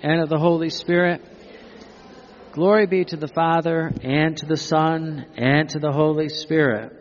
and of the Holy Spirit. Glory be to the Father, and to the Son, and to the Holy Spirit.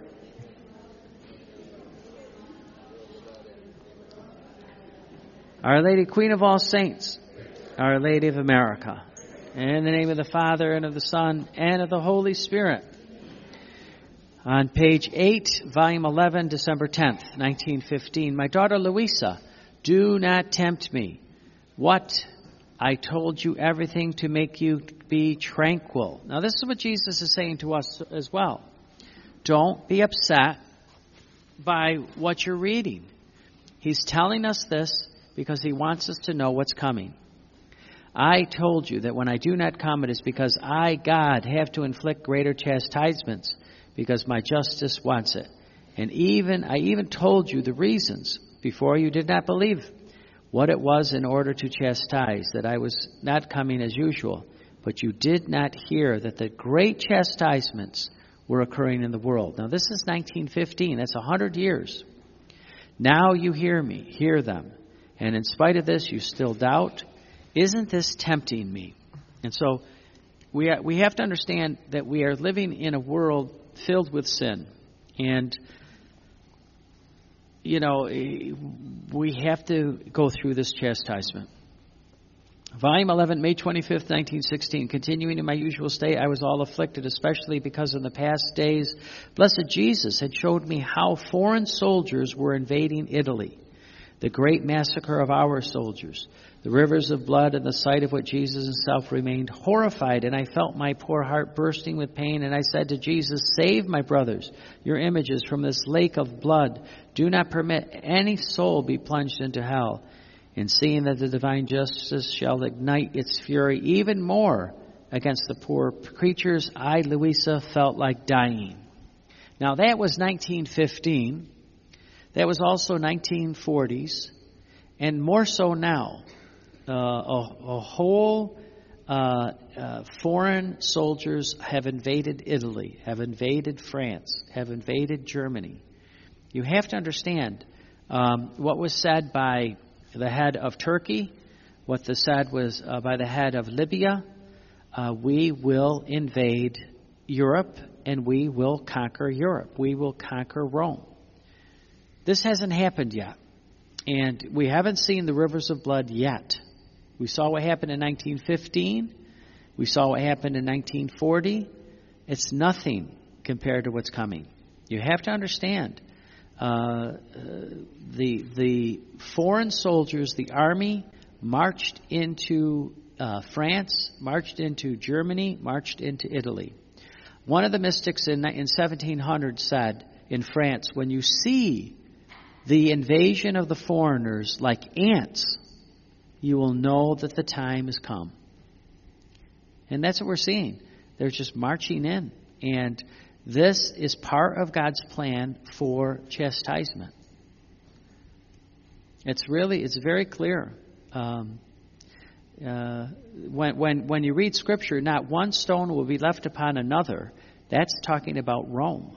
Our Lady, Queen of all saints, Our Lady of America, in the name of the Father, and of the Son, and of the Holy Spirit. On page 8, volume 11, December 10th, 1915. My daughter Louisa, do not tempt me. What? I told you everything to make you be tranquil. Now this is what Jesus is saying to us as well. Don't be upset by what you're reading. He's telling us this because he wants us to know what's coming. I told you that when I do not come, it is because I, God, have to inflict greater chastisements, because my justice wants it. And I even told you the reasons before you did not believe what it was in order to chastise, that I was not coming as usual. But you did not hear that the great chastisements were occurring in the world. Now this is 1915. That's 100 years. Now you hear them. And in spite of this, you still doubt. Isn't this tempting me? And so we have to understand that we are living in a world filled with sin. And, we have to go through this chastisement. Volume 11, May 25th, 1916. Continuing in my usual state, I was all afflicted, especially because in the past days, Blessed Jesus had showed me how foreign soldiers were invading Italy. The great massacre of our soldiers, the rivers of blood, and the sight of what Jesus himself remained horrified, and I felt my poor heart bursting with pain, and I said to Jesus, save my brothers, your images, from this lake of blood. Do not permit any soul be plunged into hell. And seeing that the divine justice shall ignite its fury even more against the poor creatures, I, Louisa, felt like dying. Now that was 1915. That was also 1940s, and more so now. A whole foreign soldiers have invaded Italy, have invaded France, have invaded Germany. You have to understand what was said by the head of Turkey, what was said was by the head of Libya. We will invade Europe, and we will conquer Europe. We will conquer Rome. This hasn't happened yet, and we haven't seen the rivers of blood yet. We saw what happened in 1915. We saw what happened in 1940. It's nothing compared to what's coming. You have to understand, the foreign soldiers, the army, marched into France, marched into Germany, marched into Italy. One of the mystics in 1700 said in France, when you see the invasion of the foreigners like ants, you will know that the time has come. And that's what we're seeing. They're just marching in. And this is part of God's plan for chastisement. It's very clear. When you read Scripture, not one stone will be left upon another. That's talking about Rome.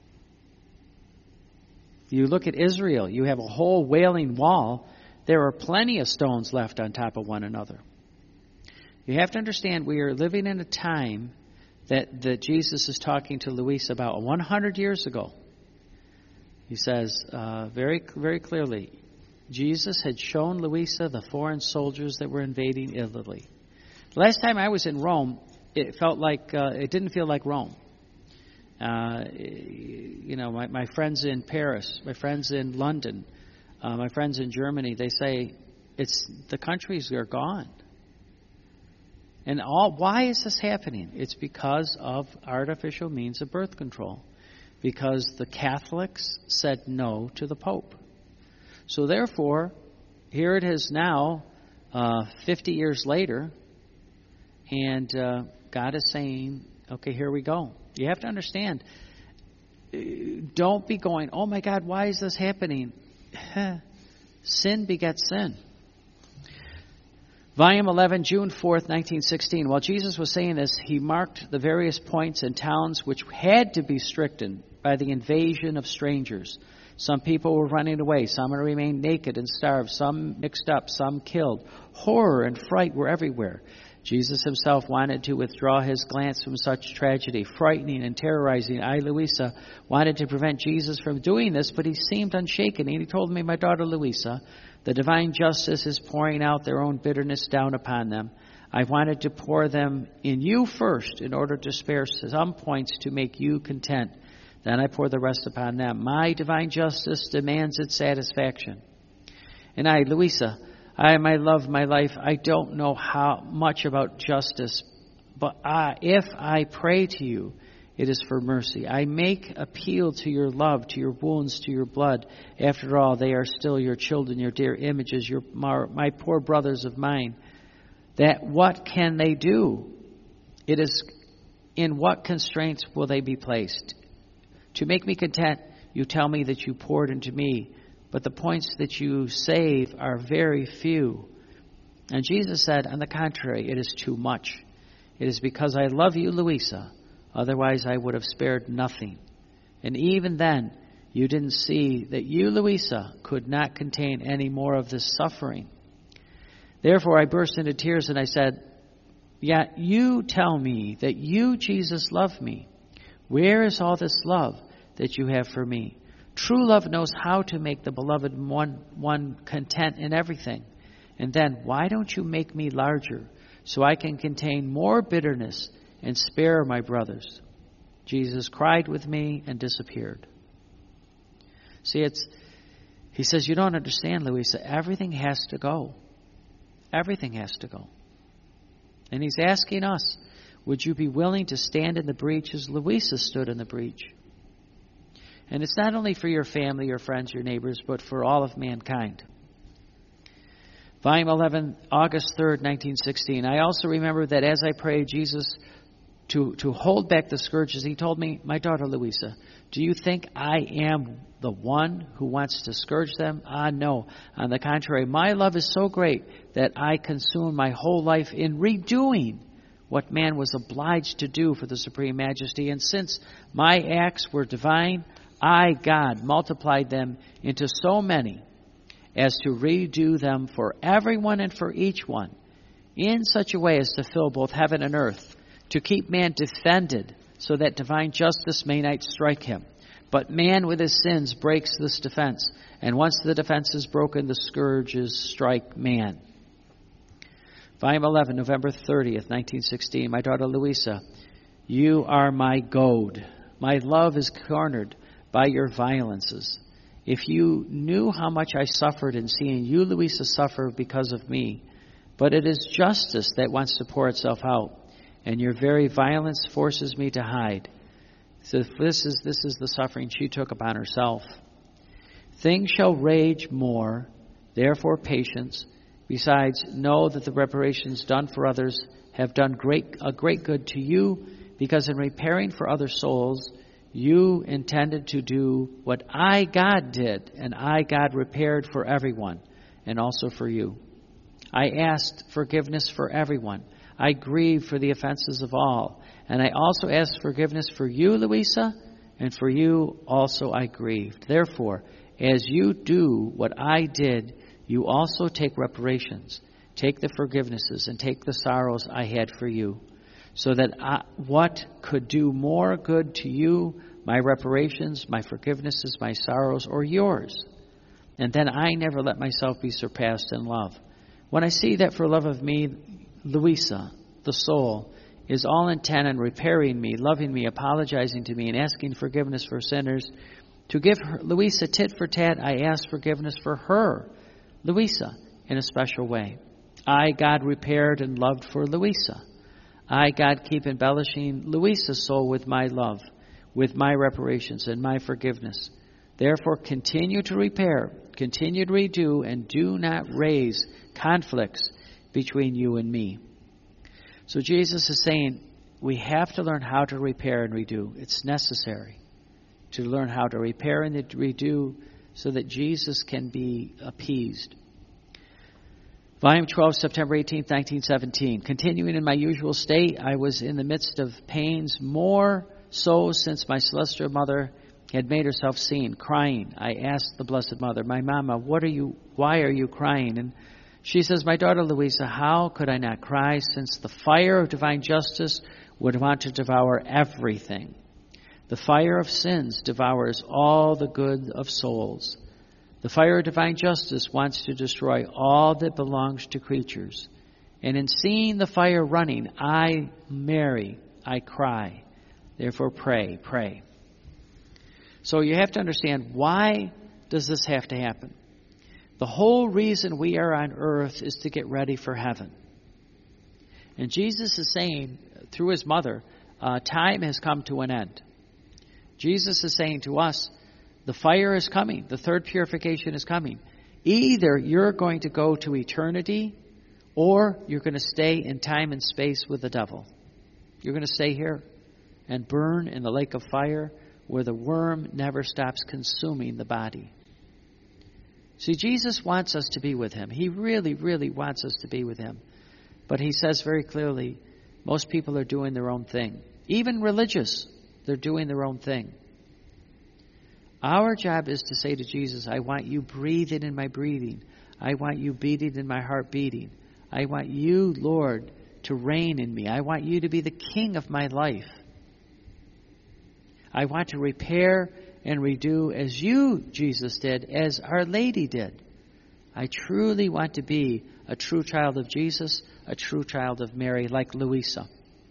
You look at Israel, you have a whole wailing wall. There are plenty of stones left on top of one another. You have to understand we are living in a time that Jesus is talking to Louisa about 100 years ago. He says very, very clearly, Jesus had shown Louisa the foreign soldiers that were invading Italy. The last time I was in Rome, it didn't feel like Rome. My friends in Paris, my friends in London, my friends in Germany, they say the countries are gone. And why is this happening? It's because of artificial means of birth control. Because the Catholics said no to the Pope. So therefore, here it is now, 50 years later, and God is saying, okay, here we go. You have to understand, don't be going, oh my God, why is this happening? Sin begets sin. Volume 11, June 4th, 1916. While Jesus was saying this, he marked the various points and towns which had to be stricken by the invasion of strangers. Some people were running away. Some remained naked and starved. Some mixed up. Some killed. Horror and fright were everywhere. Jesus himself wanted to withdraw his glance from such tragedy, frightening and terrorizing. I, Louisa, wanted to prevent Jesus from doing this, but he seemed unshaken. And he told me, my daughter Louisa, the divine justice is pouring out their own bitterness down upon them. I wanted to pour them in you first in order to spare some points to make you content. Then I pour the rest upon them. My divine justice demands its satisfaction. And I, Louisa, my love, my life, I don't know how much about justice, but if I pray to you, it is for mercy. I make appeal to your love, to your wounds, to your blood. After all, they are still your children, your dear images, my poor brothers of mine. That what can they do? It is, in what constraints will they be placed? To make me content, you tell me that you poured into me, but the points that you save are very few. And Jesus said, on the contrary, it is too much. It is because I love you, Louisa. Otherwise, I would have spared nothing. And even then, you didn't see that you, Louisa, could not contain any more of this suffering. Therefore, I burst into tears and I said, yet you tell me that you, Jesus, love me. Where is all this love that you have for me? True love knows how to make the beloved one content in everything. And then, why don't you make me larger so I can contain more bitterness and spare my brothers? Jesus cried with me and disappeared. See, he says, you don't understand, Louisa. Everything has to go. Everything has to go. And he's asking us, would you be willing to stand in the breach as Louisa stood in the breach? And it's not only for your family, your friends, your neighbors, but for all of mankind. Volume 11, August 3rd, 1916. I also remember that as I prayed Jesus to hold back the scourges, he told me, my daughter Louisa, do you think I am the one who wants to scourge them? No. On the contrary, my love is so great that I consume my whole life in redoing what man was obliged to do for the Supreme Majesty. And since my acts were divine, I, God, multiplied them into so many as to redo them for everyone and for each one, in such a way as to fill both heaven and earth, to keep man defended, so that divine justice may not strike him. But man with his sins breaks this defense, and once the defense is broken, the scourges strike man. Volume 11, November 30th, 1916. My daughter Louisa, you are my goad. My love is cornered by your violences. If you knew how much I suffered in seeing you, Louisa, suffer because of me, but it is justice that wants to pour itself out, and your very violence forces me to hide. So this is the suffering she took upon herself. Things shall rage more, therefore patience. Besides, know that the reparations done for others have done a great good to you, because in repairing for other souls, you intended to do what I, God, did, and I, God, repaired for everyone, and also for you. I asked forgiveness for everyone. I grieved for the offenses of all. And I also asked forgiveness for you, Louisa, and for you also I grieved. Therefore, as you do what I did, you also take reparations, take the forgivenesses, and take the sorrows I had for you, so that what could do more good to you, my reparations, my forgivenesses, my sorrows, or yours? And then I never let myself be surpassed in love. When I see that for love of me, Louisa, the soul, is all intent on repairing me, loving me, apologizing to me, and asking forgiveness for sinners, to give her, Louisa, tit for tat, I ask forgiveness for her, Louisa, in a special way. I, God, repaired and loved for Louisa. I, God, keep embellishing Louisa's soul with my love, with my reparations and my forgiveness. Therefore, continue to repair, continue to redo, and do not raise conflicts between you and me. So Jesus is saying we have to learn how to repair and redo. It's necessary to learn how to repair and redo so that Jesus can be appeased. Volume 12, September 18th, 1917. Continuing in my usual state, I was in the midst of pains, more so since my celestial mother had made herself seen, crying. I asked the Blessed Mother, my mama, why are you crying? And she says, my daughter Luisa, how could I not cry, since the fire of divine justice would want to devour everything? The fire of sins devours all the good of souls. The fire of divine justice wants to destroy all that belongs to creatures. And in seeing the fire running, I, Mary, I cry. Therefore pray, pray. So you have to understand, why does this have to happen? The whole reason we are on earth is to get ready for heaven. And Jesus is saying, through his mother, time has come to an end. Jesus is saying to us, the fire is coming. The third purification is coming. Either you're going to go to eternity, or you're going to stay in time and space with the devil. You're going to stay here and burn in the lake of fire where the worm never stops consuming the body. See, Jesus wants us to be with him. He really, really wants us to be with him. But he says very clearly, most people are doing their own thing. Even religious, they're doing their own thing. Our job is to say to Jesus, I want you breathing in my breathing. I want you beating in my heart beating. I want you, Lord, to reign in me. I want you to be the king of my life. I want to repair and redo as you, Jesus, did, as Our Lady did. I truly want to be a true child of Jesus, a true child of Mary, like Luisa.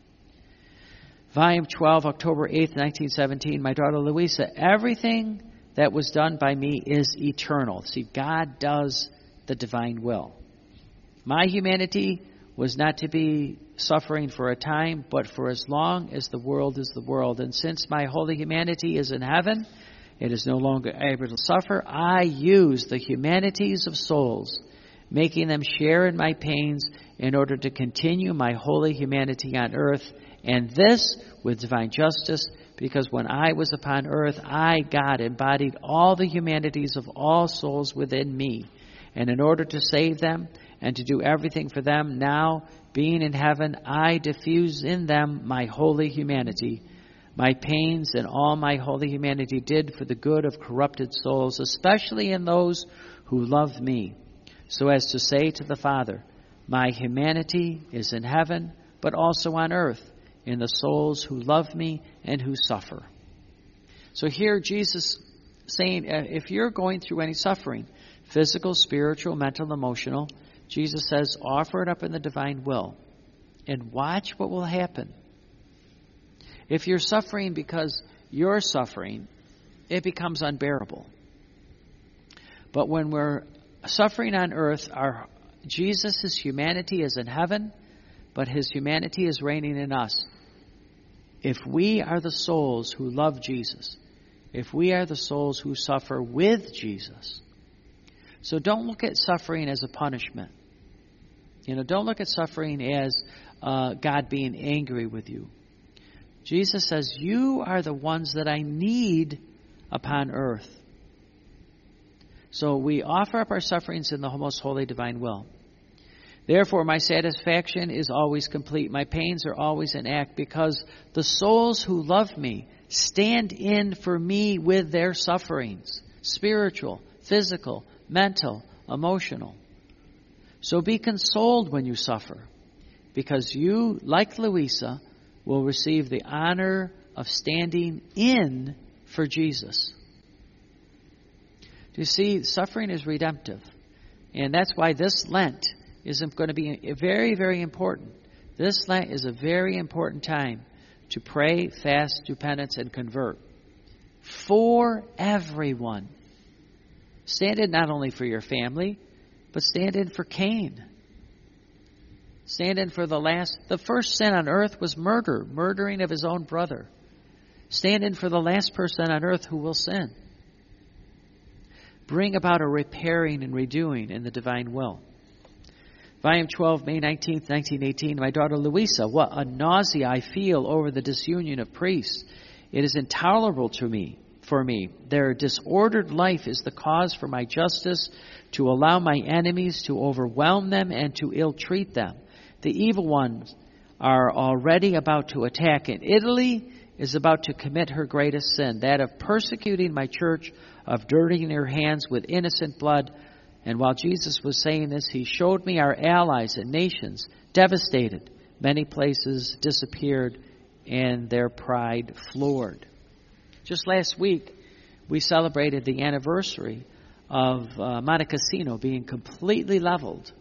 Volume 12, October 8th, 1917. My daughter Luisa, everything that was done by me is eternal. See, God does the divine will. My humanity was not to be suffering for a time, but for as long as the world is the world. And since my holy humanity is in heaven, it is no longer able to suffer. I use the humanities of souls, making them share in my pains in order to continue my holy humanity on earth, and this with divine justice, because when I was upon earth, I, God, embodied all the humanities of all souls within me. And in order to save them and to do everything for them, now, being in heaven, I diffuse in them my holy humanity. My pains and all my holy humanity did for the good of corrupted souls, especially in those who love me, so as to say to the Father, my humanity is in heaven, but also on earth, in the souls who love me and who suffer. So here Jesus saying, if you're going through any suffering, physical, spiritual, mental, emotional, Jesus says, offer it up in the divine will and watch what will happen. If you're suffering because you're suffering, it becomes unbearable. But when we're suffering on earth, Jesus' humanity is in heaven, but his humanity is reigning in us. If we are the souls who love Jesus, if we are the souls who suffer with Jesus, so don't look at suffering as a punishment. Don't look at suffering as God being angry with you. Jesus says, you are the ones that I need upon earth. So we offer up our sufferings in the most holy divine will. Therefore, my satisfaction is always complete. My pains are always in act, because the souls who love me stand in for me with their sufferings, spiritual, physical, mental, emotional. So be consoled when you suffer, because you, like Luisa, will receive the honor of standing in for Jesus. You see, suffering is redemptive. And that's why this Lent is going to be very, very important. This Lent is a very important time to pray, fast, do penance, and convert. For everyone. Stand in not only for your family, but stand in for Cain. Stand in for the first sin on earth was murder, murdering of his own brother. Stand in for the last person on earth who will sin. Bring about a repairing and redoing in the divine will. Volume 12, May 19th, 1918. My daughter Luisa, what a nausea I feel over the disunion of priests. It is intolerable for me. Their disordered life is the cause for my justice to allow my enemies to overwhelm them and to ill-treat them. The evil ones are already about to attack. In Italy, is about to commit her greatest sin, that of persecuting my church, of dirtying her hands with innocent blood. And while Jesus was saying this, he showed me our allies and nations devastated. Many places disappeared and their pride floored. Just last week, we celebrated the anniversary of Monte Cassino being completely leveled.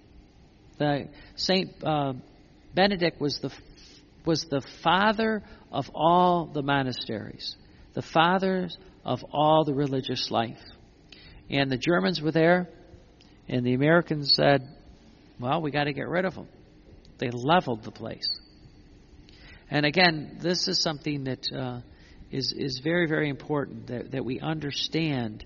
Saint Benedict was the father of all the monasteries, the fathers of all the religious life. And the Germans were there, and the Americans said, well, we got to get rid of them. They leveled the place. And again, this is something that is very, very important, that we understand.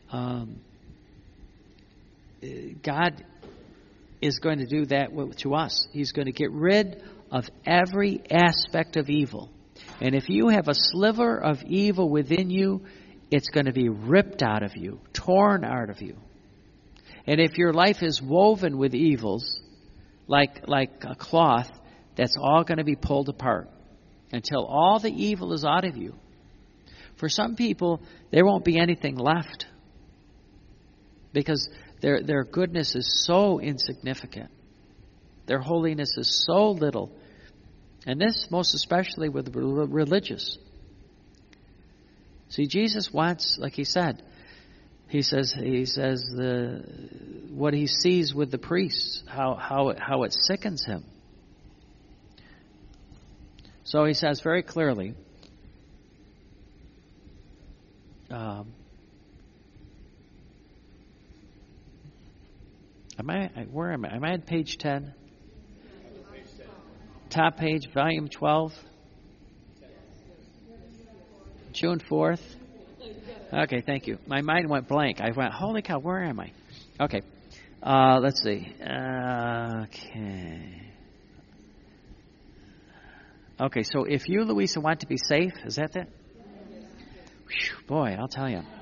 God is going to do that to us. He's going to get rid of every aspect of evil. And if you have a sliver of evil within you, it's going to be ripped out of you, torn out of you. And if your life is woven with evils, like a cloth, that's all going to be pulled apart until all the evil is out of you. For some people, there won't be anything left because their goodness is so insignificant. Their holiness is so little. And this most especially with the religious. See, Jesus wants, like he said, he says what he sees with the priests, how it sickens him. So he says very clearly, where am I? Am I on page 10? Top page, volume 12. June 4th. Okay, thank you. My mind went blank. I went, holy cow, where am I? Okay. Let's see. Okay, so if you, Louisa, want to be safe, is that it? Whew, boy, I'll tell you.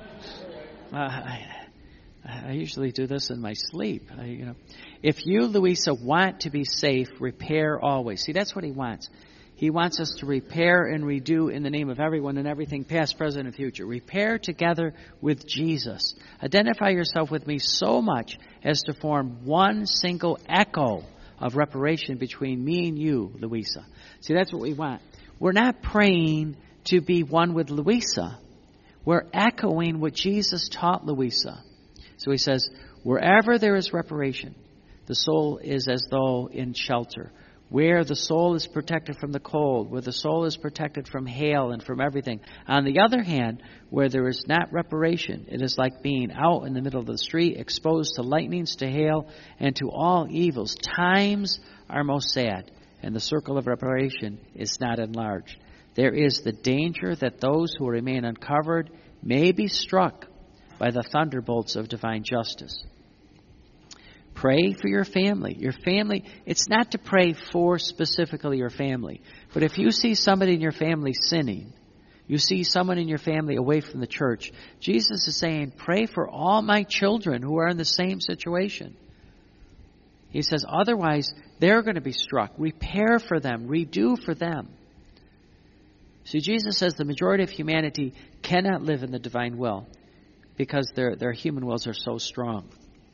I usually do this in my sleep. If you, Louisa, want to be safe, repair always. See, that's what he wants. He wants us to repair and redo in the name of everyone and everything, past, present, and future. Repair together with Jesus. Identify yourself with me so much as to form one single echo of reparation between me and you, Louisa. See, that's what we want. We're not praying to be one with Louisa. We're echoing what Jesus taught Louisa. So he says, wherever there is reparation, the soul is as though in shelter. Where the soul is protected from the cold, where the soul is protected from hail and from everything. On the other hand, where there is not reparation, it is like being out in the middle of the street, exposed to lightnings, to hail, and to all evils. Times are most sad, and the circle of reparation is not enlarged. There is the danger that those who remain uncovered may be struck by the thunderbolts of divine justice. Pray for your family. Your family, it's not to pray for specifically your family. But if you see somebody in your family sinning, you see someone in your family away from the church, Jesus is saying, pray for all my children who are in the same situation. He says, otherwise, they're going to be struck. Repair for them. Redo for them. See, Jesus says the majority of humanity cannot live in the divine will because their human wills are so strong.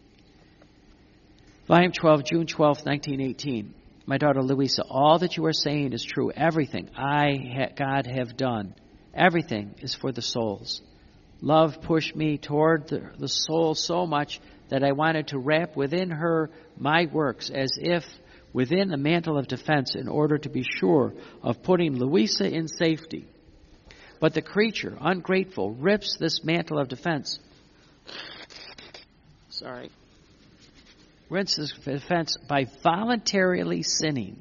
Volume 12, June 12th, 1918. My daughter Louisa, all that you are saying is true. Everything God have done, everything is for the souls. Love pushed me toward the soul so much that I wanted to wrap within her my works as if within a mantle of defense in order to be sure of putting Louisa in safety. But the creature, ungrateful, rips this mantle of defense. Rips this defense by voluntarily sinning.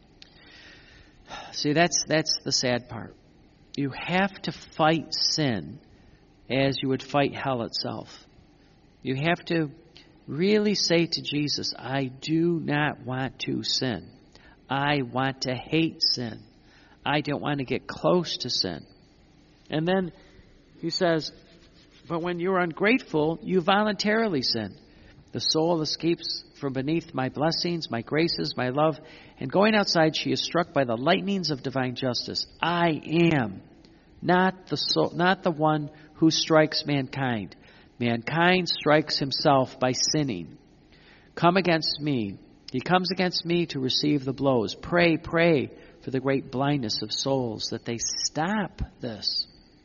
See, that's the sad part. You have to fight sin as you would fight hell itself. You have to really say to Jesus, I do not want to sin. I want to hate sin. I don't want to get close to sin. And then he says, but when you're ungrateful, you voluntarily sin. The soul escapes from beneath my blessings, my graces, my love, and going outside, she is struck by the lightnings of divine justice. I am not the one who strikes mankind. Mankind strikes himself by sinning. Come against me. He comes against me to receive the blows. Pray for the great blindness of souls, that they stop this.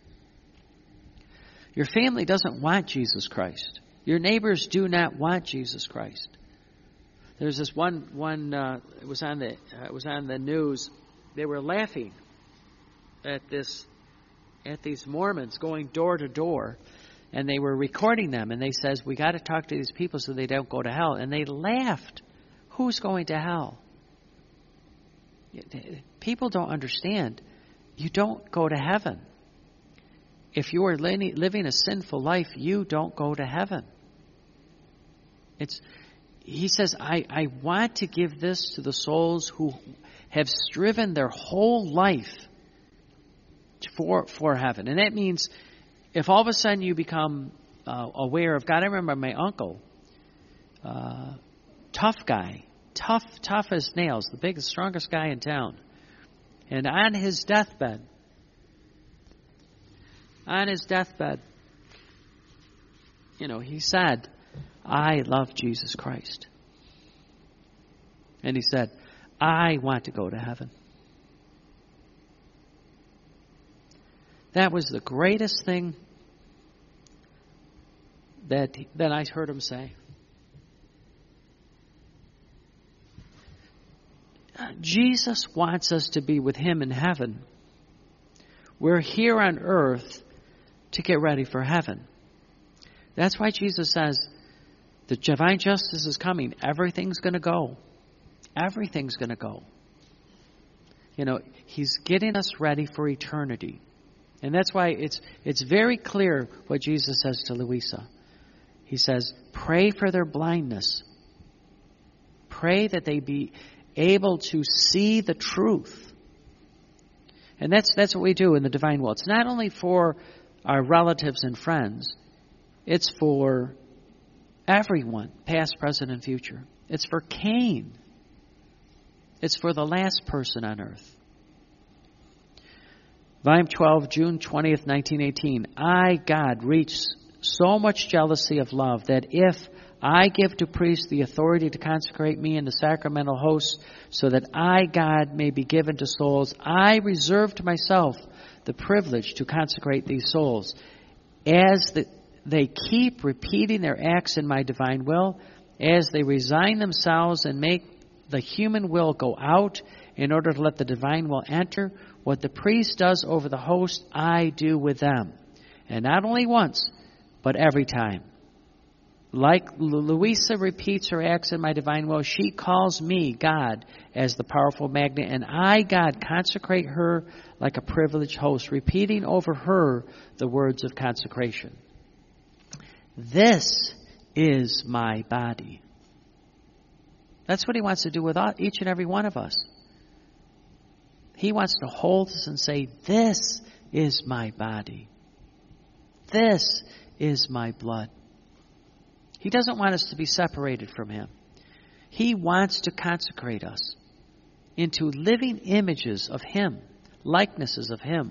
Your family doesn't want Jesus Christ. Your neighbors do not want Jesus Christ. There's this one. It was on the news. They were laughing at these Mormons going door to door, and they were recording them. And they says, "We got to talk to these people so they don't go to hell." And they laughed. Who's going to hell? People don't understand. You don't go to heaven. If you are living a sinful life, you don't go to heaven. He says, I want to give this to the souls who have striven their whole life for heaven. And that means if all of a sudden you become aware of God. I remember my uncle, tough guy, tough as nails, the biggest, strongest guy in town. And on his deathbed, he said, I love Jesus Christ. And he said, I want to go to heaven. That was the greatest thing that I heard him say. Jesus wants us to be with him in heaven. We're here on earth to get ready for heaven. That's why Jesus says the divine justice is coming. Everything's going to go. Everything's going to go. He's getting us ready for eternity. And that's why it's very clear what Jesus says to Louisa. He says, pray for their blindness. Pray that they be able to see the truth. And that's what we do in the divine will. It's not only for our relatives and friends. It's for everyone, past, present, and future. It's for Cain. It's for the last person on earth. Volume 12, June 20th, 1918. I, God, reach so much jealousy of love that if I give to priests the authority to consecrate me in the sacramental hosts so that I, God, may be given to souls, I reserve to myself the privilege to consecrate these souls. As they keep repeating their acts in my divine will, as they resign themselves and make the human will go out in order to let the divine will enter, what the priest does over the host, I do with them. And not only once, but every time. Like Louisa repeats her acts in my divine will, she calls me, God, as the powerful magnet, and I, God, consecrate her like a privileged host, repeating over her the words of consecration. This is my body. That's what he wants to do with each and every one of us. He wants to hold us and say, this is my body. This is my blood. He doesn't want us to be separated from him. He wants to consecrate us into living images of him, likenesses of him.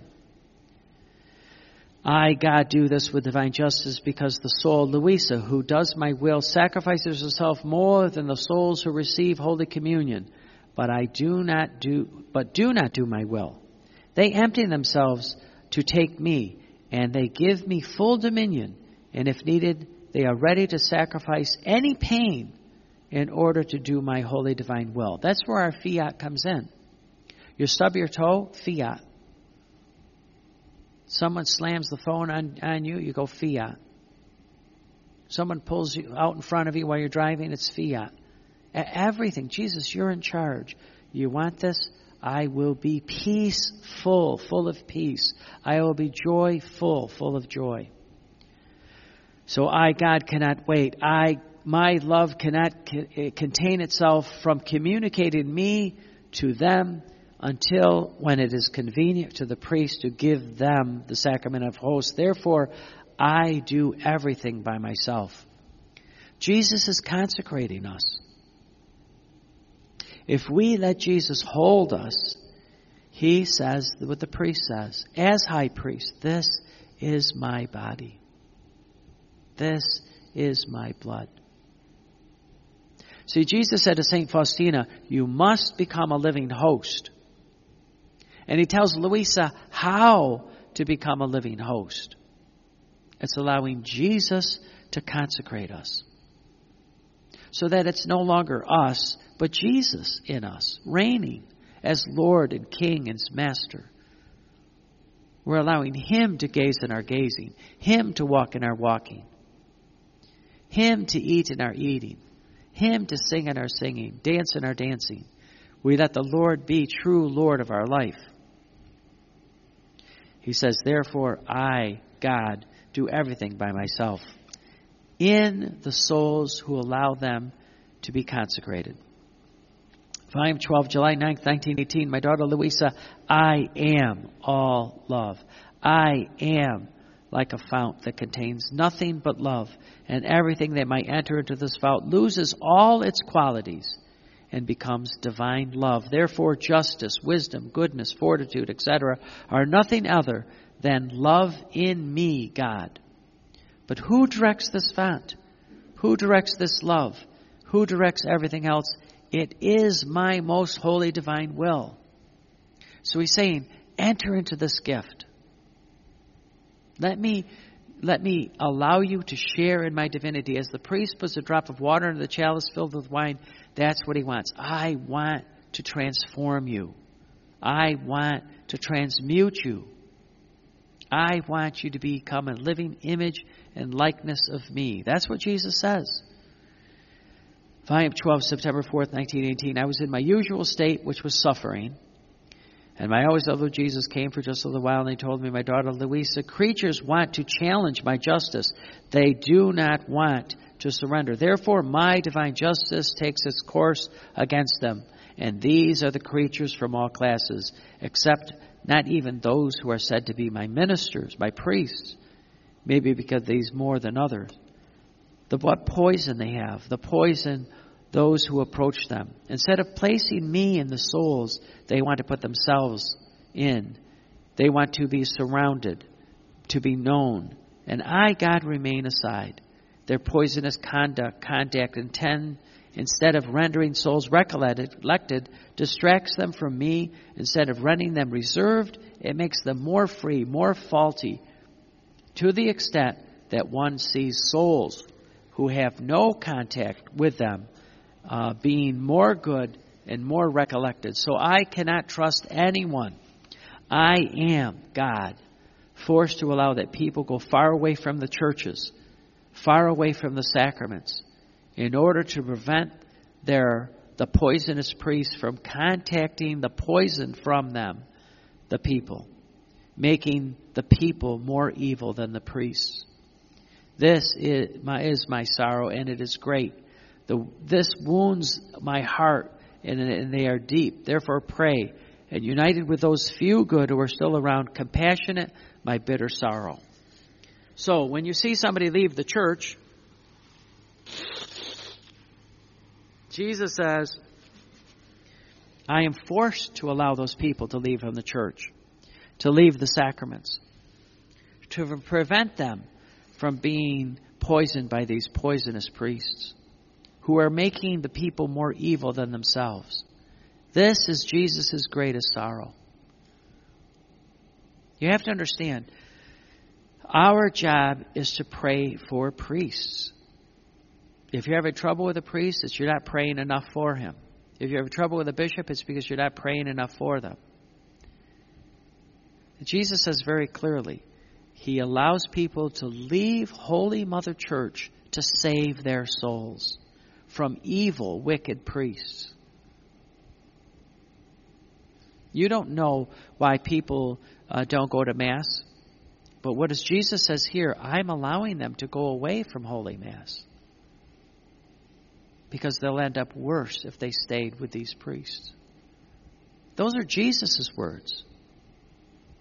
I, God, do this with divine justice because the soul, Louisa, who does my will, sacrifices herself more than the souls who receive Holy Communion. But do not do my will. They empty themselves to take me, and they give me full dominion, and if needed, they are ready to sacrifice any pain in order to do my holy divine will. That's where our fiat comes in. You stub your toe, fiat. Someone slams the phone on you, you go fiat. Someone pulls you out in front of you while you're driving, it's fiat. Everything. Jesus, you're in charge. You want this? I will be peaceful, full of peace. I will be joyful, full of joy. So I, God, cannot wait. My love cannot contain itself from communicating me to them until when it is convenient to the priest to give them the sacrament of hosts. Therefore, I do everything by myself. Jesus is consecrating us. If we let Jesus hold us, he says what the priest says, as high priest, this is my body. This is my blood. See, Jesus said to St. Faustina, you must become a living host. And he tells Louisa how to become a living host. It's allowing Jesus to consecrate us. So that it's no longer us, but Jesus in us, reigning as Lord and King and Master. We're allowing him to gaze in our gazing, him to walk in our walking, him to eat in our eating, him to sing in our singing, dance in our dancing. We let the Lord be true Lord of our life. He says, therefore, I, God, do everything by myself in the souls who allow them to be consecrated. Volume 12, July 9th, 1918. My daughter Louisa, I am all love. I am like a fount that contains nothing but love, and everything that might enter into this fount loses all its qualities and becomes divine love. Therefore, justice, wisdom, goodness, fortitude, etc. are nothing other than love in me, God. But who directs this fount? Who directs this love? Who directs everything else? It is my most holy divine will. So he's saying, enter into this gift. Let me allow you to share in my divinity. As the priest puts a drop of water into the chalice filled with wine, that's what he wants. I want to transform you. I want to transmute you. I want you to become a living image and likeness of me. That's what Jesus says. Volume 12, September 4th, 1918. I was in my usual state, which was suffering. And my always loved Jesus came for just a little while, and he told me, my daughter Louisa, creatures want to challenge my justice. They do not want to surrender. Therefore, my divine justice takes its course against them. And these are the creatures from all classes, except not even those who are said to be my ministers, my priests. Maybe because these more than others. What poison they have, the poison those who approach them. Instead of placing me in the souls they want to put themselves in, they want to be surrounded, to be known. And I, God, remain aside. Their poisonous contact instead of rendering souls recollected, distracts them from me. Instead of rendering them reserved, it makes them more free, more faulty, to the extent that one sees souls who have no contact with them being more good and more recollected. So I cannot trust anyone. I am God, forced to allow that people go far away from the churches, far away from the sacraments, in order to prevent the poisonous priests from contacting the poison from them, the people, making the people more evil than the priests. This is my sorrow, and it is great. This wounds my heart, and they are deep. Therefore pray, and united with those few good who are still around, compassionate my bitter sorrow. So when you see somebody leave the church, Jesus says, I am forced to allow those people to leave from the church, to leave the sacraments, to prevent them from being poisoned by these poisonous priests who are making the people more evil than themselves. This is Jesus' greatest sorrow. You have to understand, our job is to pray for priests. If you're having trouble with a priest, it's you're not praying enough for him. If you're having trouble with a bishop, it's because you're not praying enough for them. Jesus says very clearly, he allows people to leave Holy Mother Church to save their souls from evil, wicked priests. You don't know why people don't go to Mass. But what does Jesus says here? I'm allowing them to go away from Holy Mass. Because they'll end up worse if they stayed with these priests. Those are Jesus' words.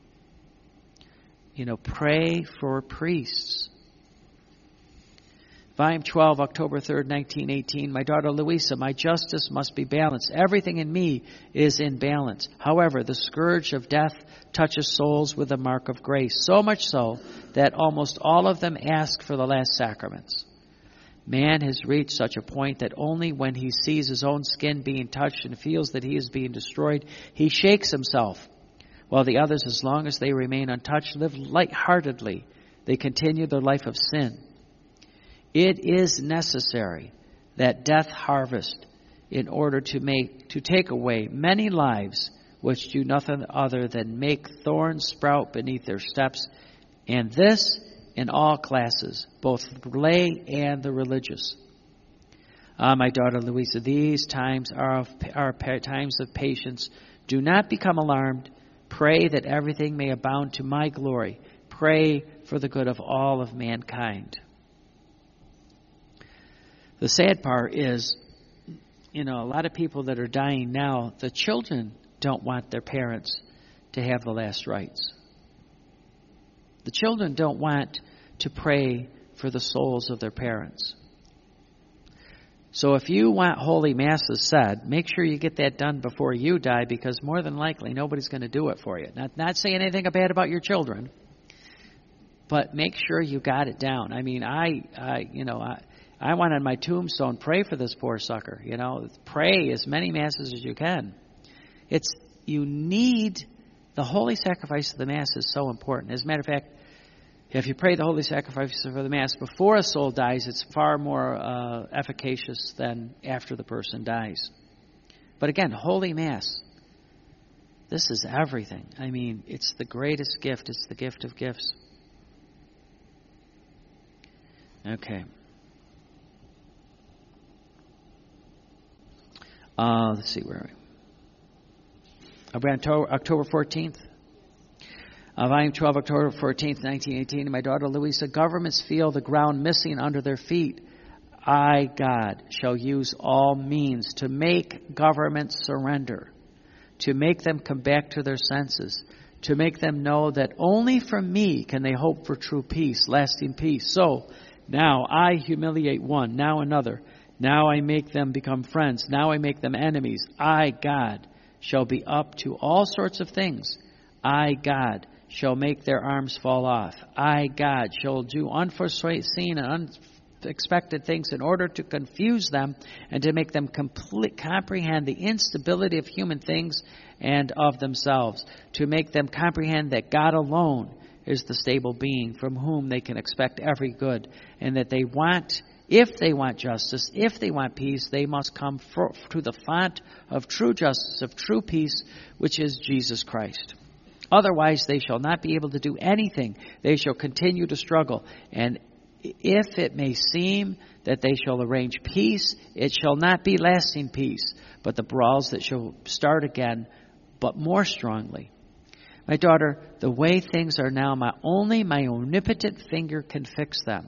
Pray for priests. Volume 12, October 3rd, 1918. My daughter Louisa, my justice must be balanced. Everything in me is in balance. However, the scourge of death touches souls with a mark of grace, so much so that almost all of them ask for the last sacraments. Man has reached such a point that only when he sees his own skin being touched and feels that he is being destroyed, he shakes himself, while the others, as long as they remain untouched, live lightheartedly. They continue their life of sin. It is necessary that death harvest in order to take away many lives which do nothing other than make thorns sprout beneath their steps, and this in all classes, both lay and the religious. My daughter Louisa, these times are times of patience. Do not become alarmed. Pray that everything may abound to my glory. Pray for the good of all of mankind. The sad part is, a lot of people that are dying now, the children don't want their parents to have the last rites. The children don't want to pray for the souls of their parents. So if you want holy masses said, make sure you get that done before you die, because more than likely nobody's going to do it for you. Not saying anything bad about your children, but make sure you got it down. I mean, I want on my tombstone, pray for this poor sucker. Pray as many masses as you can. You need the holy sacrifice of the Mass is so important. As a matter of fact, if you pray the holy sacrifice for the Mass before a soul dies, it's far more efficacious than after the person dies. But again, Holy Mass, this is everything. I mean, it's the greatest gift. It's the gift of gifts. Okay. Let's see, where are we? Around October 14th. Volume 12, October 14th, 1918. My daughter Louisa, governments feel the ground missing under their feet. I, God, shall use all means to make governments surrender, to make them come back to their senses, to make them know that only from me can they hope for true peace, lasting peace. So, now I humiliate one, now another. Now I make them become friends. Now I make them enemies. I, God, shall be up to all sorts of things. I, God, shall make their arms fall off. I, God, shall do unforeseen and unexpected things in order to confuse them and to make them comprehend the instability of human things and of themselves, to make them comprehend that God alone is the stable being from whom they can expect every good, and that if they want justice, if they want peace, they must come to the font of true justice, of true peace, which is Jesus Christ. Otherwise, they shall not be able to do anything. They shall continue to struggle. And if it may seem that they shall arrange peace, it shall not be lasting peace, but the brawls that shall start again, but more strongly. My daughter, the way things are now, only my omnipotent finger can fix them.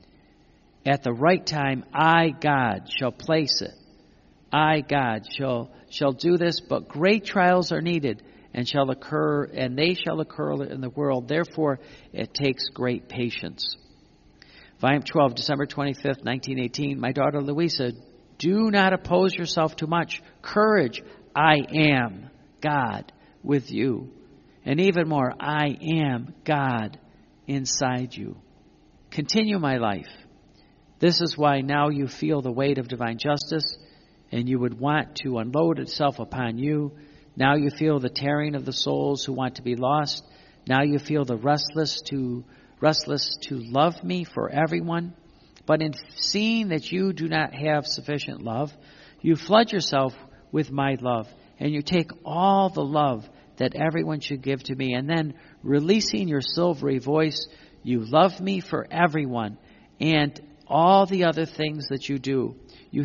At the right time, I, God, shall place it. I, God, shall do this, but great trials are needed, and they shall occur in the world. Therefore, it takes great patience. Volume 12, December 25th, 1918. My daughter Louisa, do not oppose yourself too much. Courage, I am God with you. And even more, I am God inside you. Continue my life. This is why now you feel the weight of divine justice, and you would want to unload itself upon you. Now you feel the tearing of the souls who want to be lost. Now you feel the restless to love me for everyone. But in seeing that you do not have sufficient love, you flood yourself with my love, and you take all the love that everyone should give to me, and then releasing your silvery voice, you love me for everyone and all the other things that you do.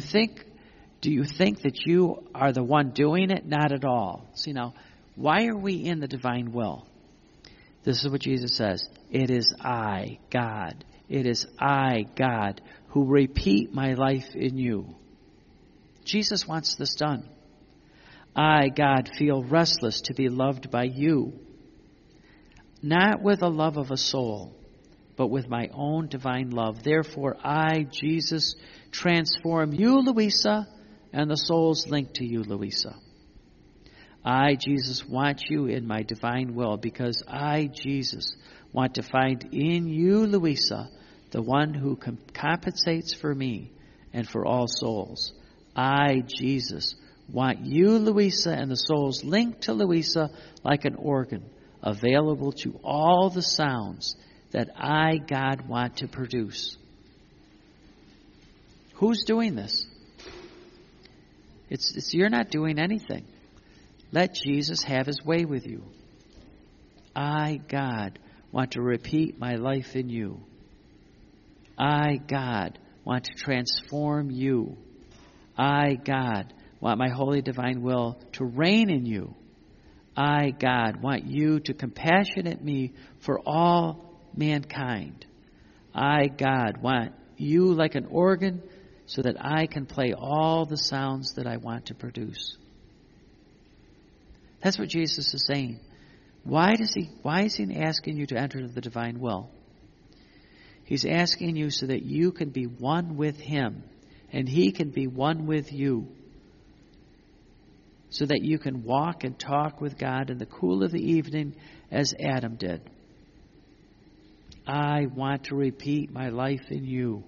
Do you think that you are the one doing it? Not at all. See, now, why are we in the divine will? This is what Jesus says. It is I, God. It is I, God, who repeat my life in you. Jesus wants this done. I, God, feel restless to be loved by you. Not with the love of a soul, but with my own divine love. Therefore, I, Jesus, transform you, Louisa, and the souls linked to you, Louisa. I, Jesus, want you in my divine will because I, Jesus, want to find in you, Louisa, the one who compensates for me and for all souls. I, Jesus, want you, Louisa, and the souls linked to Louisa like an organ, available to all the sounds that I, God, want to produce. Who's doing this? It's you're not doing anything. Let Jesus have his way with you. I, God, want to repeat my life in you. I, God, want to transform you. I, God, want my holy divine will to reign in you. I, God, want you to compassionate me for all mankind. I, God, want you like an organ so that I can play all the sounds that I want to produce. That's what Jesus is saying. Why is he asking you to enter the divine will? He's asking you so that you can be one with him and he can be one with you. So that you can walk and talk with God in the cool of the evening as Adam did. I want to repeat my life in you.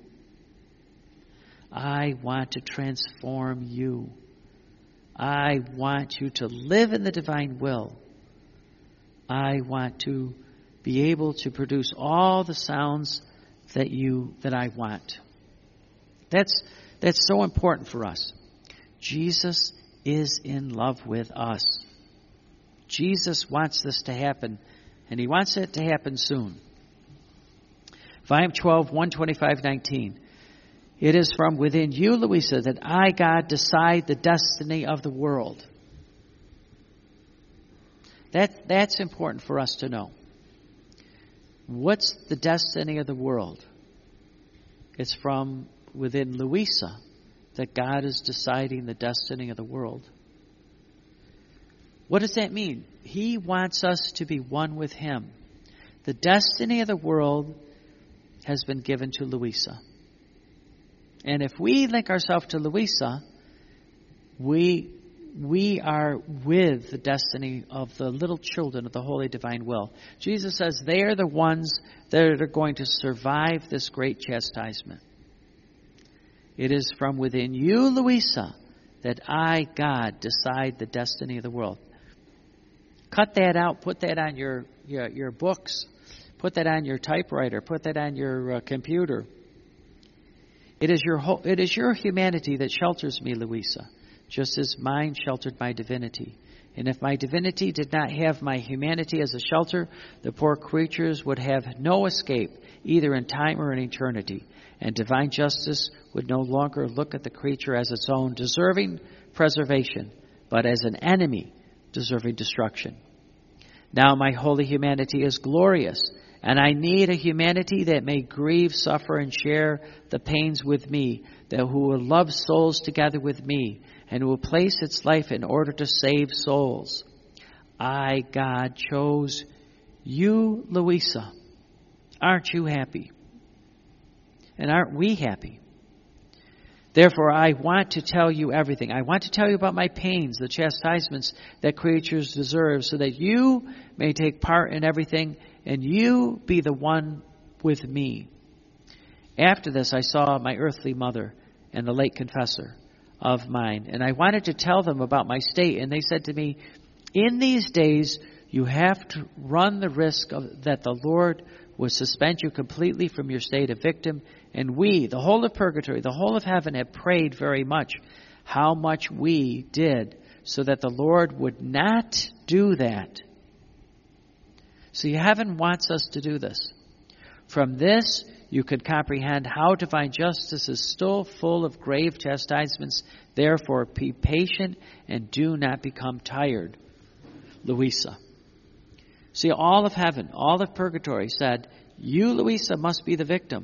I want to transform you. I want you to live in the divine will. I want to be able to produce all the sounds that I want. That's so important for us. Jesus is in love with us. Jesus wants this to happen, and he wants it to happen soon. Volume 12, 125-19. It is from within you, Louisa, that I, God, decide the destiny of the world. That's important for us to know. What's the destiny of the world? It's from within Louisa that God is deciding the destiny of the world. What does that mean? He wants us to be one with him. The destiny of the world has been given to Louisa. And if we link ourselves to Louisa, we are with the destiny of the little children of the Holy Divine Will. Jesus says they are the ones that are going to survive this great chastisement. It is from within you, Louisa, that I, God, decide the destiny of the world. Cut that out. Put that on your books. Put that on your typewriter. Put that on your computer. It is your humanity that shelters me, Louisa, just as mine sheltered my divinity. And if my divinity did not have my humanity as a shelter, the poor creatures would have no escape, either in time or in eternity. And divine justice would no longer look at the creature as its own, deserving preservation, but as an enemy, deserving destruction. Now my holy humanity is glorious, and I need a humanity that may grieve, suffer, and share the pains with me, that who will love souls together with me, and will place its life in order to save souls. I, God, chose you, Louisa. Aren't you happy? And aren't we happy? Therefore, I want to tell you everything. I want to tell you about my pains, the chastisements that creatures deserve, so that you may take part in everything and you be the one with me. After this, I saw my earthly mother and the late confessor of mine, and I wanted to tell them about my state, and they said to me, in these days, you have to run the risk that the Lord would suspend you completely from your state of victim. And we, the whole of purgatory, the whole of heaven, have prayed very much how much we did so that the Lord would not do that. See, heaven wants us to do this. From this, you can comprehend how divine justice is still full of grave chastisements. Therefore, be patient and do not become tired. Louisa. See, all of heaven, all of purgatory said, you, Louisa, must be the victim.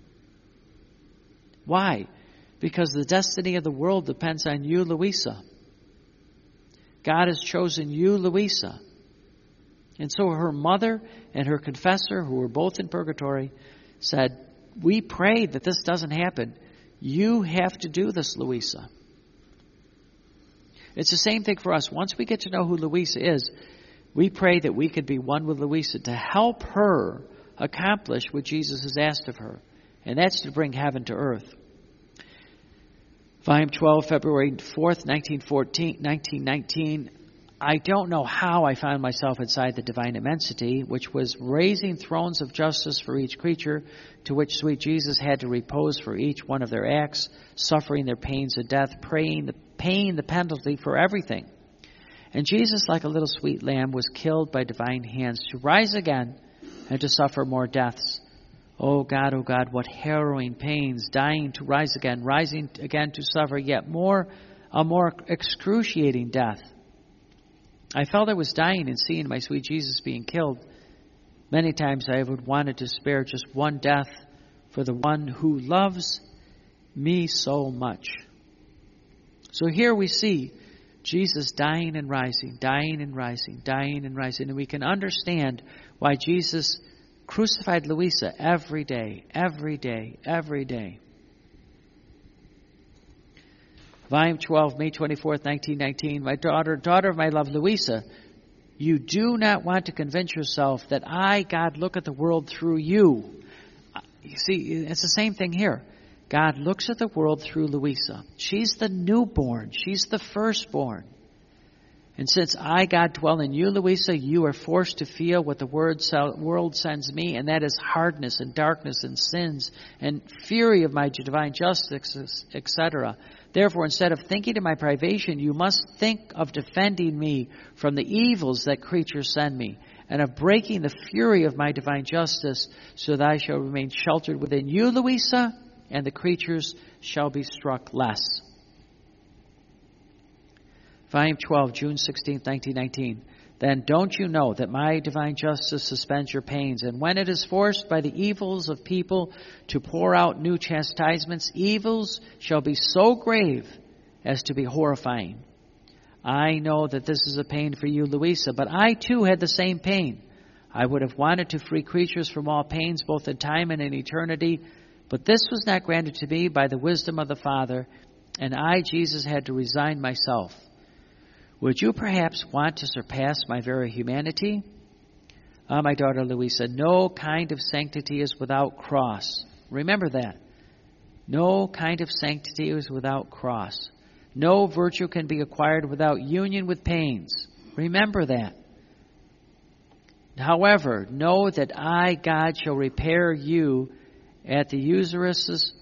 Why? Because the destiny of the world depends on you, Louisa. God has chosen you, Louisa. And so her mother and her confessor, who were both in purgatory, said, we pray that this doesn't happen. You have to do this, Louisa. It's the same thing for us. Once we get to know who Louisa is, we pray that we could be one with Louisa to help her accomplish what Jesus has asked of her. And that's to bring heaven to earth. Volume 12, February 4th, 1919. I don't know how I found myself inside the divine immensity, which was raising thrones of justice for each creature, to which sweet Jesus had to repose for each one of their acts, suffering their pains of death, paying the penalty for everything. And Jesus, like a little sweet lamb, was killed by divine hands to rise again and to suffer more deaths. Oh God, what harrowing pains, dying to rise again, rising again to suffer yet more, a more excruciating death. I felt I was dying and seeing my sweet Jesus being killed. Many times I would wanted to spare just one death for the one who loves me so much. So here we see Jesus dying and rising, dying and rising, dying and rising. And we can understand why Jesus crucified Louisa every day, every day, every day. Volume 12, May 24th, 1919. My daughter of my love, Louisa, you do not want to convince yourself that I, God, look at the world through you. You see, it's the same thing here. God looks at the world through Louisa. She's the newborn. She's the firstborn. And since I, God, dwell in you, Louisa, you are forced to feel what the world sends me, and that is hardness and darkness and sins and fury of my divine justice, etc. Therefore, instead of thinking of my privation, you must think of defending me from the evils that creatures send me, and of breaking the fury of my divine justice, so that I shall remain sheltered within you, Louisa, and the creatures shall be struck less. Volume 12, June 16, 1919. Then don't you know that my divine justice suspends your pains, and when it is forced by the evils of people to pour out new chastisements, evils shall be so grave as to be horrifying. I know that this is a pain for you, Louisa, but I too had the same pain. I would have wanted to free creatures from all pains, both in time and in eternity, but this was not granted to me by the wisdom of the Father, and I, Jesus, had to resign myself. Would you perhaps want to surpass my very humanity? My daughter Louisa, no kind of sanctity is without cross. Remember that. No kind of sanctity is without cross. No virtue can be acquired without union with pains. Remember that. However, know that I, God, shall repair you at the usurious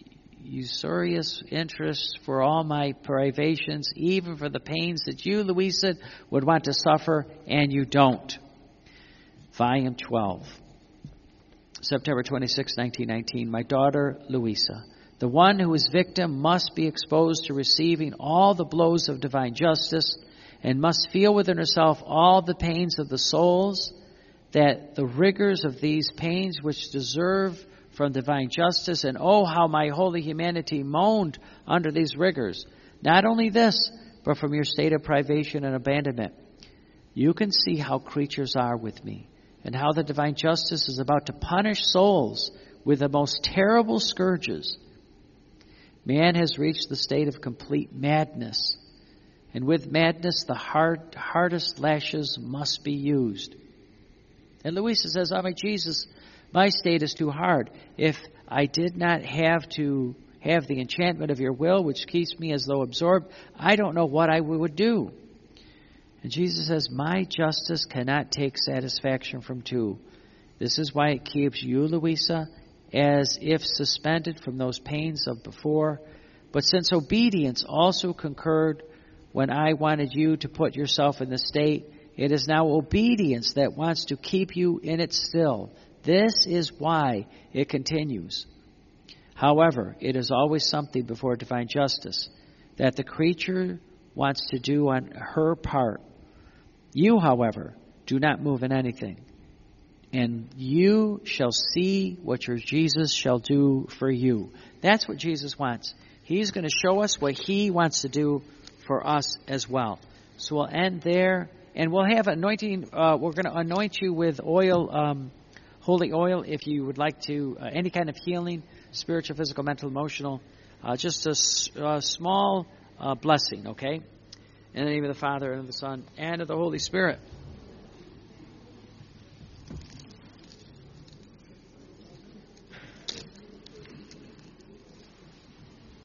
interest for all my privations, even for the pains that you, Louisa, would want to suffer, and you don't. Volume 12, September 26, 1919. My daughter, Louisa, the one who is victim must be exposed to receiving all the blows of divine justice, and must feel within herself all the pains of the souls, that the rigors of these pains which deserve from divine justice, and oh, how my holy humanity moaned under these rigors. Not only this, but from your state of privation and abandonment. You can see how creatures are with me, and how the divine justice is about to punish souls with the most terrible scourges. Man has reached the state of complete madness, and with madness the hardest lashes must be used. And Louisa says, oh, my Jesus, my state is too hard. If I did not have to have the enchantment of your will, which keeps me as though absorbed, I don't know what I would do. And Jesus says, my justice cannot take satisfaction from two. This is why it keeps you, Louisa, as if suspended from those pains of before. But since obedience also concurred when I wanted you to put yourself in the state, it is now obedience that wants to keep you in it still. This is why it continues. However, it is always something before divine justice that the creature wants to do on her part. You, however, do not move in anything, and you shall see what your Jesus shall do for you. That's what Jesus wants. He's going to show us what he wants to do for us as well. So we'll end there And we'll have anointing. We're going to anoint you with oil, holy oil, if you would like to, any kind of healing, spiritual, physical, mental, emotional, just a small blessing, okay? In the name of the Father, and of the Son, and of the Holy Spirit.